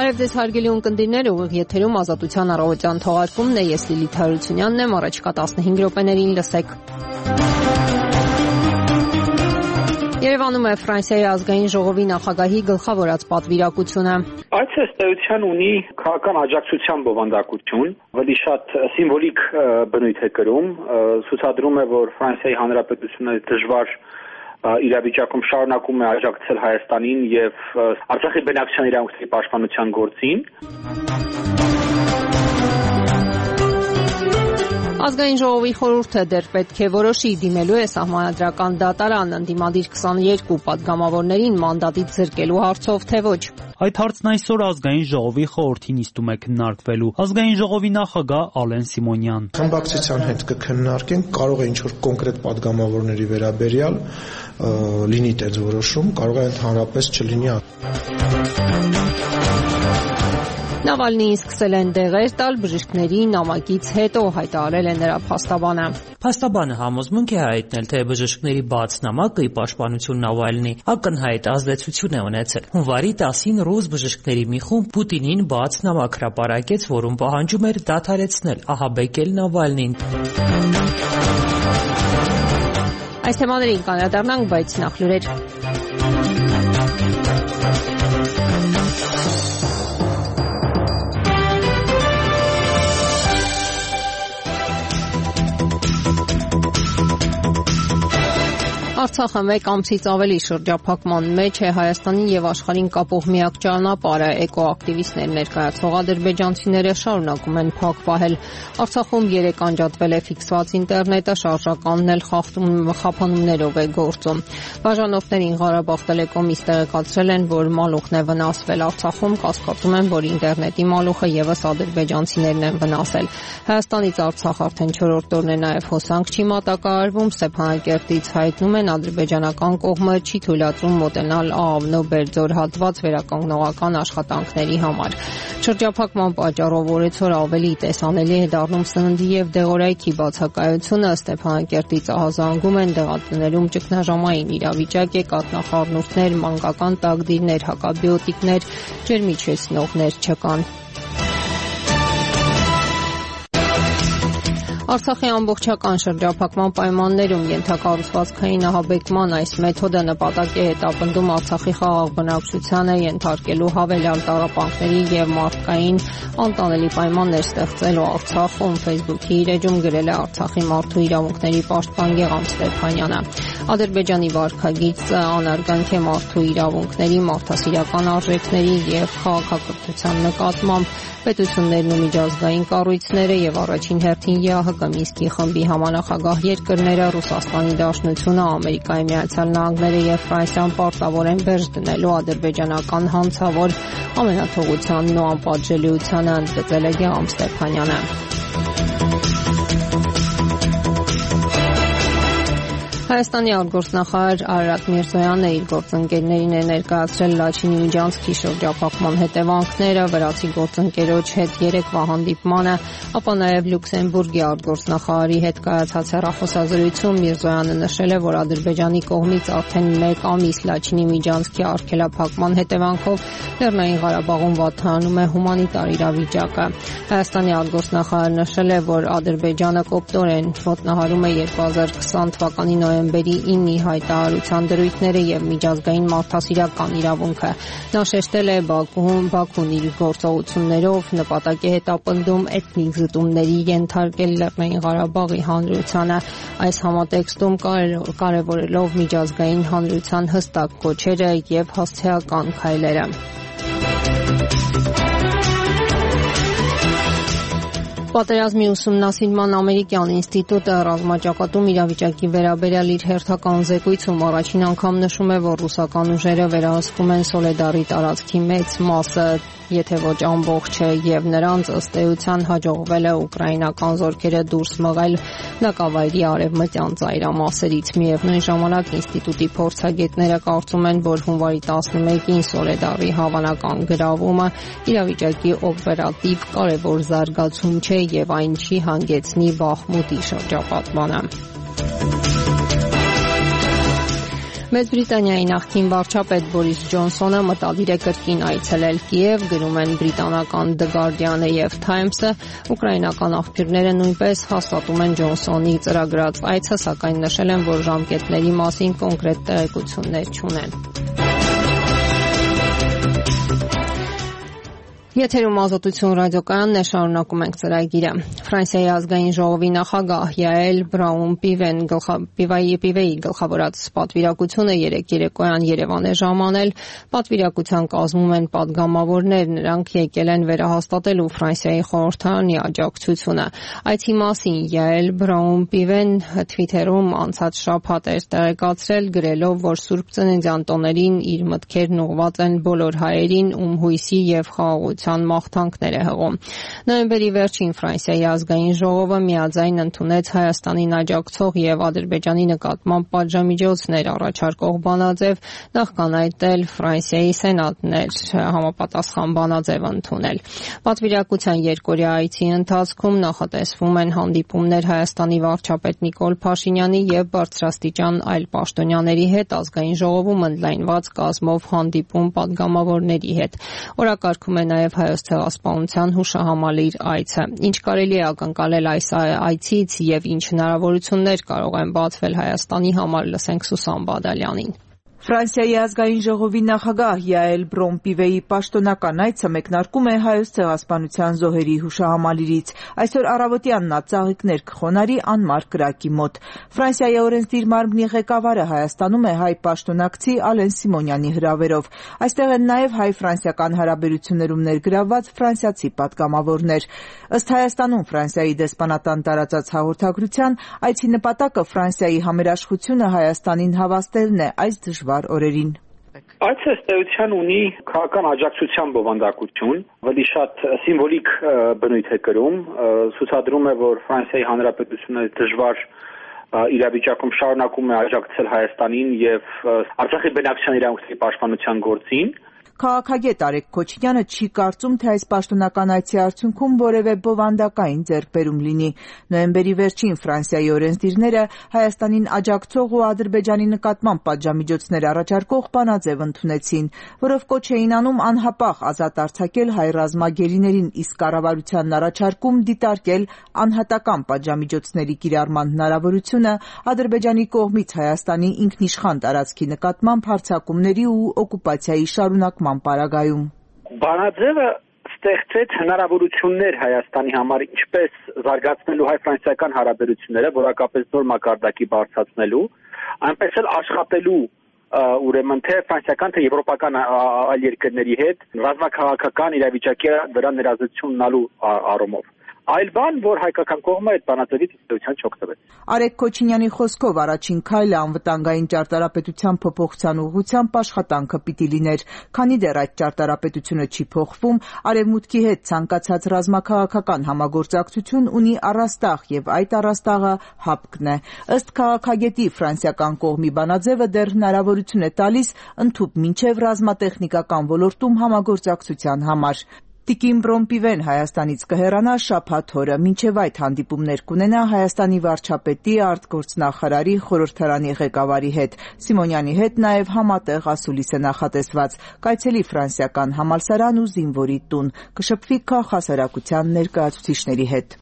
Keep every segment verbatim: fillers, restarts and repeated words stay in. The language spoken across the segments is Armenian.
Բարև ձեզ հարգելի ունկնդիրներ, ուղիղ եթերում Ազատության առավոտյան թողարկումն է, ես Լիլիթ Հարությունյանն եմ, առաջիկա տասնհինգ րոպեներին լսեք։ Երևանում է Ֆրանսիայի ազգային ժողովի նախագահի գլխավորած պատվիրակությունը։ Այս ըստեյության ունի քաղաքական աջակցության բովանդակություն, ավելի շատ սիմվոլիկ բնույթ է կրում, ցուցադրում է, որ Ֆրանսիայի Հանրապետությունը դժվար իրավիճակում շարունակում է աջակցել Հայաստանին եւ Արցախի բնակչության իրավունքների պաշտպանության գործին։ Ազգային ժողովի խորհուրդը դեռ պետք է որոշի դիմելու է սահմանադրական դատարան ընդդիմադիր քսաներկու պատգամավորներին մանդատից զրկելու հարցով, թե ոչ։ Այդ հարցն այսօր ազգային ժողովի խորհրդի նիստում է քննարկվելու։ Ազգային ժողովի նախագահ Ալեն Սիմոնյան։ Խմբակցության հետ կքննարկենք, կարող է ինչ-որ կոնկրետ պատգամավորների վերաբերյալ լինի այդպես որոշում, կարող է ընդհանրապես չլինի։ Նավալնիին սկսել են դեղեր տալ բժիշկների նամակից հետո, հայտարարել է նրա փաստաբանը։ Փաստաբանը համոզմունք է հայտնել, թե բժիշկների բաց նամակը ի պաշտպանություն Նավալնի ակնհայտ ազդեցություն է ունեցել։ Հունվարի տասին ռուս բժիշկների մի խումբ Պուտինին բաց նամակ հրապարակեց, որում պահանջում էր դադարեցնել ահաբեկել Նավալնին։ Այս թեմաներին կանդրադառնանք, բայց նախ լուրեր։ Արցախը մեկ ամսից ավելի շրջափակման մեջ է, Հայաստանին եւ աշխարհին կապող միակ ճանապարհը էկոակտիվիստներ ներկայացող ադրբեջանցիները շարունակում են փակ պահել։ Արցախում երեք անջատվել է ֆիքսված ինտերնետը, շարժականն էլ խափանումներով է գործում։ Բաժանորդներին Ղարաբաղ Տելեկոմից տեղեկացրել են, որ մալուխն է վնասվել։ Արցախում կասկածում են, որ ինտերնետի մալուխը եւս ադրբեջանցիներն են վնասել։ Հայաստանից Արցախ արդեն չորրորդ օրն է նաեւ հոսանք չի մատակարարվում, Ստեփանակերտից հայտնում են ադրբեջանական կողմը չի թույլատրում մոտենալ Աղավնո Բերձոր հատված վերականգնողական աշխատանքների համար։ Շրջափակման պատճառով օրեցօր ավելի տեսանելի է դառնում սննդի եւ դեղորայքի բացակայությունը, Ստեփանակերտից ահազանգում են դեղատներում ճգնաժամային իրավիճակ է, կաթնախառնուրդներ, մանկական տակդիրներ, հակաբիոտիկներ, ջերմիջեցնողներ չկան։ Արցախի ամբողջական շրջափակման պայմաններում ենթակառուցվածքային ահաբեկման այս մեթոդը նպատակ է հետապնդում Արցախի խաղաղ բնակչությանը ենթարկելու հավելյալ տառապանքների եւ մարդկային անտանելի պայմաններ ստեղծելու Արցախում Facebook-ի իր էջում գրել է Արցախի մարդու իրավունքների պաշտպան Գեգամ Ստեփանյանը։ Ադրբեջանի վարքագիծը անարգանք է մարդու իրավունքների, մարդասիրական արժեքների եւ քաղաքակրթության նկատմամբ պետություններն ու միջազգային կառույցները եւ առաջին հերթին ԵԱՀԿ Մինսկի խմբի համանախագահ երկրները Ռուսաստանի Դաշնությունը, Ամերիկայի Միացյալ Նահանգները եւ Ֆրանսիան պարտավոր են վերջ դնելու ադրբեջանական հանցավոր ամենաթողությանն ու անպատժելիությանը, ընդգծել է Գեգամ Ստեփանյանը։ Հայաստանի արտգործնախարար Արարատ Միրզոյանը իր գործընկերներին է ներկայացրել Լաչինի Միջանցքի շրջափակման հետևանքները, վրացի գործընկերոջ հետ երեկվա հանդիպմանը, ապա նաև Լյուքսեմբուրգի արտգործնախարարի հետ կայացած հեռախոսազրույցում Միրզոյանը նշել է, որ Ադրբեջանի կողմից արդեն մեկ ամիս Լաչինի Միջանցքի արգելափակման հետևանքով Լեռնային Ղարաբաղում վատթարանում է հումանիտար իրավիճակը։ Հայաստանի արտգործնախարարը նշել է, որ Ադրբեջանը կոպտորեն ոտնահարում է երկու հազար քսան թվականի նոյեմբերի ինի հայտարարության դրույթները եւ միջազգային մարդասիրական իրավունքը։ Նա շեշտել է Բաքուն, Բաքուն իր գործողություններով նպատակ է հետապնդում էթնիկ զտումների ենթարկել Լեռնային Ղարաբաղի հանրությանը։ Այս համատեքստում կարևորելով միջազգային հանրության հստակ կոչերը եւ հասցեական քայլերը։ Պատերազմի ուսումնասիրման ամերիկյան ինստիտուտը ռազմաճակատում իրավիճակի վերաբերյալ իր հերթական զեկույցում առաջին անգամ նշում է, որ ռուսական ուժերը վերահսկում են Սոլեդարի տարածքի մեծ մասը, եթե ոչ ամբողջը, եւ նրանց ըստ էության հաջողվել է ուկրաինական զորքերը դուրս մղել Նակավայրի արևմտյան ծայրամասերից։ Միևնույն ժամանակ ինստիտուտի փորձագետները կարծում են, որ հունվարի տասնմեկին Սոլեդարի հավանական գրավումը իրավիճակի օպերատիվ կարևոր զարգացում չէ եւ այն չի հանգեցնի Բախմուտի շրջապատմանը։ Մեծ Բրիտանիայի նախկին վարչապետ Բորիս Ջոնսոնը մտադիր է կրկին այցելել Կիև, գրում են բրիտանական The Guardian-ը եւ Times-ը։ Ուկրաինական աղբյուրները նույնպես հաստատում են Ջոնսոնի ծրագրած այցը, սակայն նշել են, որ ժամկետների մասին կոնկրետ տեղեկություններ չունեն։ Եթերում Ազատություն ռադիոկայանն է, շարունակում ենք ծրագիրը։ Ֆրանսիայի ազգային ժողովի նախագահ Յաել Բրաուն-Պիվեն Պիվեի գլխավորած պատվիրակությունը երեկ երեկոյան Երևան է ժամանել։ Պատվիրակության կազմում են պատգամավորներ, նրանք եկել են վերահաստատելու Ֆրանսիայի խորհրդարանի աջակցությունը։ Այցի մասին Յաել Բրաուն-Պիվեն Թվիթերում անցած շաբաթ էր տեղեկացրել, գրելով, որ Սուրբ Ծննդյան տոներին իր մտքերն ուղղված են բոլոր հայերին, ում հույսի եւ խաղաղության մաղթանքներ է հղում։ Նոյեմբերի վերջին Ֆրանսիայի ազգային ժողովը միաձայն ընդունեց Հայաստանին աջակցող եւ Ադրբեջանի նկատմամբ պատժամիջոցներ առաջարկող բանաձև, նախքան այդ էլ Ֆրանսիայի սենատն էր համապատասխան բանաձև ընդունել։ Պատվիրակության երկօրյա այցի ընթացքում նախատեսվում են հանդիպումներ Հայաստանի վարչապետ Նիկոլ Փաշինյանի եւ բարձրաստիճան այլ պաշտոնյաների հետ, ազգային ժողովում ընդլայնված կազմով հանդիպում պատգամավորների հետ։ Օրակարգում է նաեւ Հայոց ցեղասպանության հուշահամալիր այցը։ Ինչ կարելի է ակնկալել այս այցից եւ ինչ հնարավորություններ կարող են բացվել Հայաստանի համար, լսենք Սուսան Բադալյանին։ Ֆրանսիայի ազգային ժողովի նախագահ Յաել Բրոն-Պիվեի պաշտոնական այցը մեկնարկում է Հայոց ցեղասպանության զոհերի հուշահամալիրից։ Այսօր առավոտյան նա ծաղիկներ կխոնարի անմար կրակի մոտ։ Ֆրանսիայի օրենսդիր մարմնի ղեկավարը Հայաստանում է հայ պաշտոնակցի Ալեն Սիմոնյանի հրավերով։ Այստեղ են նաև հայ-ֆրանսիական հարաբերություններում ներգրավված ֆրանսիացի պատգամավորներ։ Ըստ Հայաստանում Ֆրանսիայի դեսպանատան տարածած հաղորդագրության, այցի նպատակը Ֆրանսիայի համերաշխությունը Հայաստանին հավաստելն է այս դժվար օրերին։ Այցը ստեյության ունի քաղաքական աջակցության բովանդակություն, ավելի շատ սիմվոլիկ բնույթ է կրում, ցուցադրում է, որ Ֆրանսիայի Հանրապետությունը դժվար իրավիճակում շարունակում է աջակցել Հայաստանին եւ Արցախի բնակչության իրավունքների պաշտպանության գործին։ Քաղաքագետ Արեգ Քոչինյանը չի կարծում, թե այս պաշտոնական այցի արդյունքում որևէ բովանդակային ձեռքբերում լինի։ Նոյեմբերի վերջին Ֆրանսիայի օրենսդիրները Հայաստանին աջակցող ու Ադրբեջանի նկատմամբ պատժամիջոցներ առաջարկող բանաձև ընդունեցին, որով կոչ էին անում անհապաղ ազատ արձակել հայ ռազմագերիներին, իսկ կառավարությանն առաջարկում դիտարկել անհատական պատժամիջոցների կիրառման հնարավորությունը Ադրբեջանի կողմից Հայաստանի ինքնիշխան տարածքի նկատմամբ հարձակումների ու օկուպացիայի շարունակման պարագայում։ Բանաձևը ստեղծեց հնարավորություններ Հայաստանի համար ինչպես զարգացնելու հայ-ֆրանսիական հարաբերությունները, որակապես նոր մակարդակի բարձրացնելու, այնպես էլ աշխատելու ուրեմն թե ֆրանսիական թե եվրոպական այլ երկրների հետ ռազմաքաղաքական իրավիճակի վրա ներազդեցություն ունենալու առումով։ Այլ բան, որ հայկական կողմը այդ բանաձևից ըստեյության չօգտվեց։ Արեգ Քոչինյանի խոսքով առաջին քայլը անվտանգային ճարտարապետության փոփոխության ուղղությամբ աշխատանքը պիտի լիներ, քանի դեռ այդ ճարտարապետությունը չի փոխվում, արևմուտքի հետ ցանկացած ռազմաքաղաքական համագործակցություն ունի առաստաղ եւ այդ առաստաղը հապկն է։ Ըստ քաղաքագետի ֆրանսիական կողմի բանաձևը դեռ հնարավորություն է տալիս ընդհուպ մինչեւ ռազմատեխնիկական ոլորտում համագործակցության համար։ Տիկին Բրոն-Պիվեն Հայաստանից կհեռանա շաբաթ օրը, մինչև այդ հանդիպումներ կունենա Հայաստանի վարչապետի, արտգործնախարարի, խորհրդարանի ղեկավարի հետ։ Սիմոնյանի հետ նաև համատեղ ասուլիս է նախատեսված, կայցելի ֆրանսիական համալսարան ու զինվորի տուն, կշփվի քաղաքասարակության ներկայացուցիչների հետ։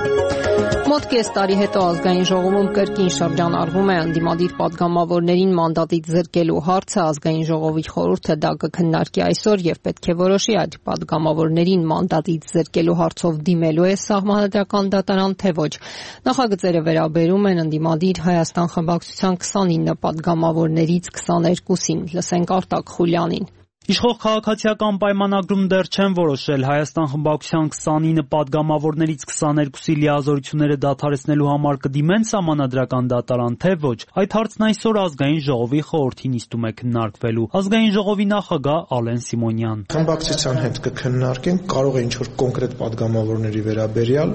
Մոտ կես տարի հետո ազգային ժողովում կրկին շրջանառվում է ընդդիմադիր պատգամավորներին մանդատից զրկելու հարցը, ազգային ժողովի խորհուրդը դա կքննարկի այսօր եւ պետք է որոշի այդ պատգամավորներին մանդատից զրկելու հարցով դիմելու է Սահմանադրական դատարան, թե ոչ։ Նախագծերը վերաբերում են ընդդիմադիր Հայաստան խմբակցության քսանինը պատգամավորներից քսաներկուսին։ Լսենք Արտակ Խուլյանին։ Իշխող քաղաքացիական պայմանագրում դեռ չեն որոշել Հայաստան խմբակցության քսանինը պատգամավորներից քսաներկուսի լիազորությունները դադարեցնելու համար կդիմեն Սահմանադրական դատարան, թե ոչ։ Այդ հարցն այսօր ազգային ժողովի խորհրդի նիստում է քննարկվելու։ Ազգային ժողովի նախագահ Ալեն Սիմոնյան։ Խմբակցության հետ կքննարկենք, կարող է ինչ-որ կոնկրետ պատգամավորների վերաբերյալ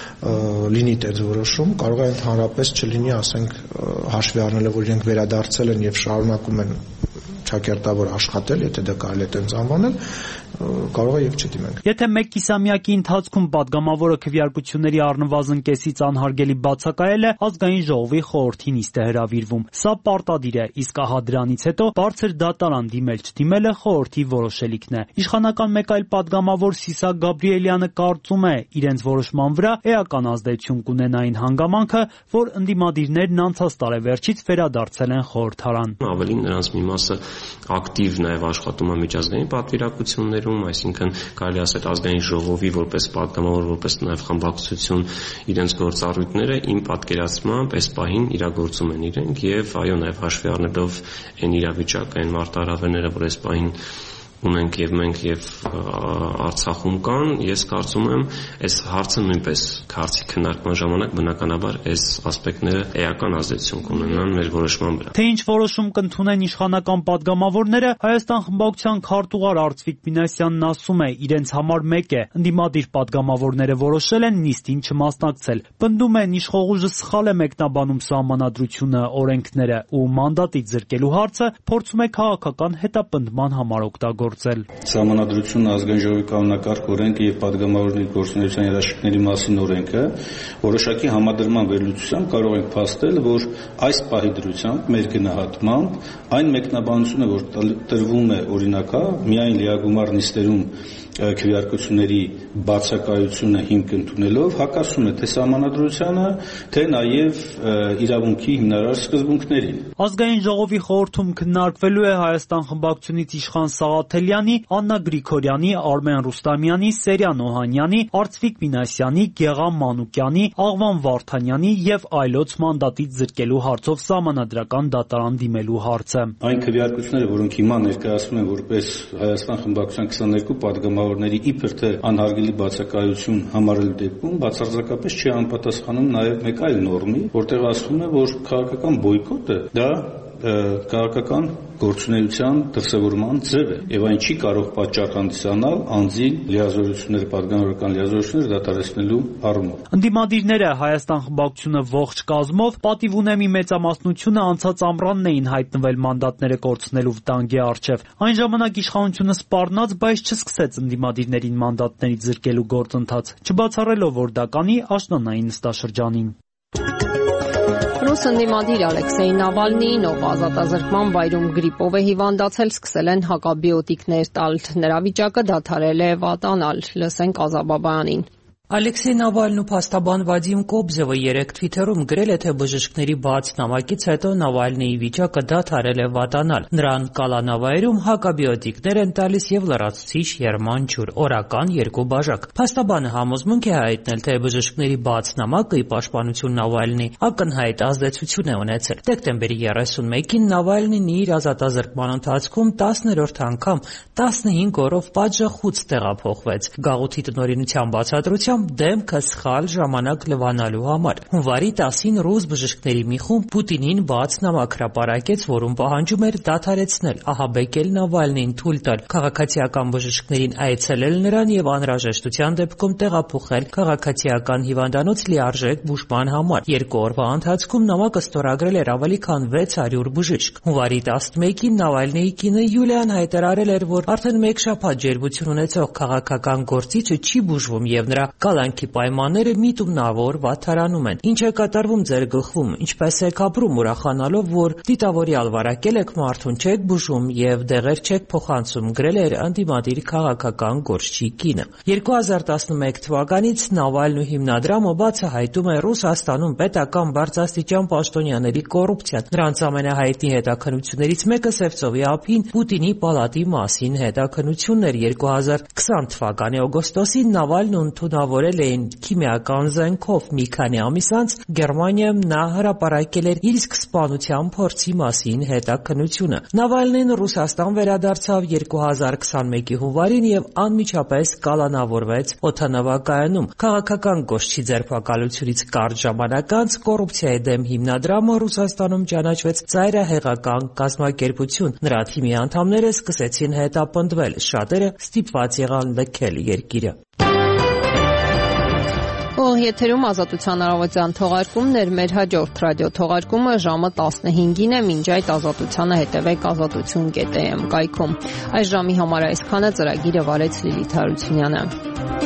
լինի այդպես որոշում, կարող է ընդհանրապես չլինի, ասենք, հաշվի առնելով, որ իրենք վերադարձել են եւ շարունակում են ճակերտավոր աշխատել, եթե դա կարելի է տենց անվանել, կարող է եւ չդիմենք։ Եթե մեկ կիսամյակի ընթացքում падգամավորը քվեարկությունների առնվազն կեսից անհարգելի բացակայել է, ազգային ժողովի խորհրդի նիստ է հրավիրվում։ Սա պարտադիր է, իսկ ահա դրանից հետո բարձր դատարան դիմել-չդիմելը խորհրդի որոշելիքն է։ Իշխանական մեկ այլ падգամավոր Սիսակ Գաբրիելյանը կարծում է, իրենց որոշման վրա էական ազդեցություն կունենա այն հանգամանքը, որ ընդդիմադիրներն անցած տարեվերջից վերադարձել են խորհրդարան։ Ավելին նրանց մի մասը ակտիվ նաև աշխատում է միջազգային պատվիրակություններում, այսինքն կարելի ասել ազգային ժողովի որպես падգամավոր, որպես նաև խմբակցություն իրենց գործառույթները իմ պատկերացմամբ այս պահին իրագործում են իրենք եւ այո նաև հաշվի առնելով այն իրավիճակը, այն մարտահրավերները, որ այս պահին ունենք եւ մենք եւ Արցախում կան, ես կարծում եմ, այս հարցը նույնպես քարծի քննարկման ժամանակ բնականաբար այս ասպեկտները էական ազդեցություն կունենան մեր որոշման վրա։ Թե ինչ որոշում կընդունեն իշխանական падգամավորները, Հայաստան խմբակցության քարտուղար Արծվիկ Մինասյանն ասում է, իրենց համար մեկ է, ընդդիմադիր падգամավորները որոշել են նիստին չմասնակցել։ Պնդում են, իշխող ուժը սխալ է մեկնաբանում սահմանադրությունը, օրենքները ու մանդատից զրկելու հարցը փորձում է քաղաքական հետապնդման համար օգտագործել։ Սահմանադրությունը, ազգային ժողովի կանոնակարգ օրենքը եւ падգամավորների գործունեության երաշխիքների մասին օրենքը որոշակի համադրման վերլուծությամբ կարող ենք փաստել, որ այս պահի դրությամբ մեր գնահատմամբ այն մեկնաբանությունը, որ տրվում է օրինակա, միայն լիագումար նիստերում քվեարկությունների բացակայությունը հիմք ընդունելով հակասում է թե սահմանադրությանը, թե նաև իրավունքի հիմնարար սկզբունքներին։ Ազգային ժողովի խորհրդում քննարկվելու է Հայաստան խմբակցությունից Իշխան Սաղաթելյանի, Աննա Գրիգորյանի, Արմեն Ռուստամյանի, Սերյան Օհանյանի, Արծվիկ Մինասյանի, Գեղամ Մանուկյանի, Աղվան Վարդանյանի եւ այլոց մանդատից զրկելու հարցով սահմանադրական դատարան դիմելու հարցը։ Այն քվեարկությունները, որոնք հիմա ներկայացվում են որպես Հայաստան խմբակցության քսաներկու падգամավորների իբր թե անհարգելի բացակայություն համարելու դեպքում բացարձակապես չի անպատասխանում նաև մեկ այլ նորմի, որտեղ ասվում է, որ քաղաքական բոյկոտը դա քաղաքական գործունեության դրսևորման ձև է եւ այն չի կարող պատճառ հանդիսանալ անձի լիազորությունները, падգամավորական լիազորությունները դադարեցնելու առումով։ Ընդդիմադիրները Հայաստան խմբակցությունը ողջ կազմով պատիվ ունեմի մեծամասնությունը անցած ամռանն էին հայտնվել մանդատները կորցնելու վտանգի առջև։ Այն ժամանակ իշխանությունը սպառնաց, բայց չսկսեց ընդդիմադիրներին մանդատներից զրկելու գործընթաց, չբացառելով, որ դա կանի աշնանային նստաշրջանին։ Ռուս ընդդիմադիր Ալեքսեյ Նավալնիին, ով ազատազրկման վայրում գրիպով է հիվանդացել, սկսել են հակաբիոտիկներ տալ։ Նրա վիճակը դադարել է վատանալ։ Լսենք Ազաբաբայանին։ Ալեքսեյ Նավալնն ու փաստաբան Վադիմ Կոբզևը երեկ Թվիթերում գրել է, թե բժիշկների բաց նամակից հետո Նավալնիի վիճակը դադարել է վատանալ։ Նրան կալանավայրում հակաբիոտիկներ են տալիս եւ լրացուցիչ եռման ջուր, օրական երկու բաժակ։ Փաստաբանը համոզմունք է հայտնել, թե բժիշկների բաց նամակը ի պաշտպանություն Նավալնի ակնհայտ ազդեցություն է ունեցել։ Դեկտեմբերի երեսունմեկին Նավալնին իր ազատազրկման ընթացքում տասներորդ անգամ տասնհինգ օրով պատժախուց տեղափոխվեց։ Գաղութի տնօրինության բացատրությամբ դեմքը սխալ ժամանակ լվանալու համար։ Հունվարի տասին ռուս բժիշկների մի խումբ Պուտինին բաց նամակ հրապարակեց, որում պահանջում էր դադարեցնել, ահաբեկել Նավալնիին, թույլ տալ քաղաքացիական բժիշկներին այցելել նրան եւ անհրաժեշտության դեպքում տեղափոխել քաղաքացիական հիվանդանոց լիարժեք բուժման համար։ Երկու օրվա ընթացքում նամակը ստորագրել էր ավելի քան վեց հարյուր բժիշկ։ Հունվարի տասնմեկին Նավալնիի կինը Յուլիան հայտարարել էր, որ արդեն մեկ շաբաթ ջերմություն ունեցող քաղաքական գործիչը չի բուժվում եւ նրա կալանքի պայմանները միտումնավոր վատթարանում են։ Ինչ է կատարվում ձեր գլխում, ինչպես եք ապրում ուրախանալով, որ դիտավորյալ վարակել եք մարդուն, չեք բուժում եւ դեղեր չեք փոխանցում, գրել էր ընդդիմադիր քաղաքական գործչի կինը։ երկու հազար տասնմեկ թվականից Նավալնու հիմնադրամը բացահայտում է Ռուսաստանում պետական բարձրաստիճան պաշտոնյաների կոռուպցիան։ Նրանց ամենահայտնի հետաքննություններից մեկը Սևծովի ափին Պուտինի պալատի մասին հետաքննությունն էր։ երկու հազար քսան թվականի օգոստոսին Նավալնուն ընդունավորել էին քիմիական զենքով։ Մի քանի ամիս անց Գերմանիայում նա հրապարակել էր իր սկսպանության փորձի մասին հետաքննությունը։ Նավալնին Ռուսաստան վերադարձավ երկու հազար քսանմեկի հունվարին եւ անմիջապես կալանավորվեց օդանավակայանում։ Քաղաքական գործչի ձերբակալությունից կարճ ժամանակ անց կոռուպցիայի դեմ հիմնադրամը Ռուսաստանում ճանաչվեց ծայրահեղական կազմակերպություն։ Նրա թիմի անդամները սկսեցին հետապնդվել, շատերը ստիպված եղան լքել երկիրը։ Ող եթերում ազատության առավոտյան թողարկումներ, մեր հաջորդ ռադիո թողարկումը ժամը տասնհինգին է, մինչ այդ ազատությանը հետևեք ազատություն կետ է էմ կայքում։ Այս ժամի համար այսքանը, ծրագիրը վարեց Լիլիթ Հարությունյանը։